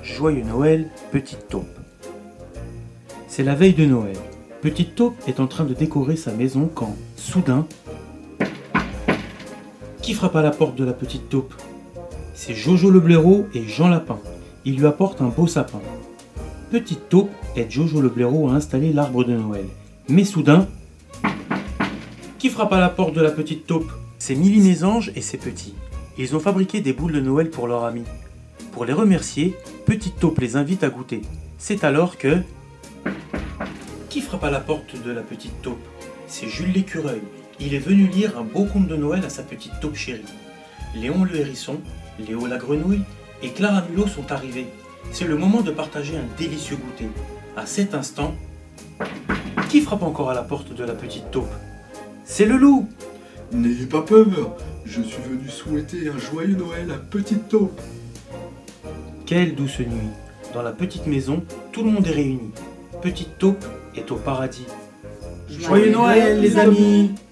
Joyeux Noël, Petite Taupe. C'est la veille de Noël. Petite Taupe est en train de décorer sa maison quand, soudain, qui frappe à la porte de la Petite Taupe? C'est Jojo le blaireau et Jean Lapin. Ils lui apportent un beau sapin. Petite Taupe aide Jojo le blaireau à installer l'arbre de Noël. Mais soudain, qui frappe à la porte de la Petite Taupe? C'est Miline les anges et ses petits. Ils ont fabriqué des boules de Noël pour leur ami. Pour les remercier, Petite Taupe les invite à goûter. C'est alors que... Qui frappe à la porte de la Petite Taupe? C'est Jules l'écureuil. Il est venu lire un beau conte de Noël à sa Petite Taupe chérie. Léon le hérisson, Léo la grenouille et Clara Mulot sont arrivés. C'est le moment de partager un délicieux goûter. À cet instant, qui frappe encore à la porte de la Petite Taupe? C'est le loup! N'ayez pas peur, je suis venu souhaiter un joyeux Noël à Petite Taupe. Quelle douce nuit! Dans la petite maison, tout le monde est réuni. Petite Taupe est au paradis. Joyeux Noël les amis!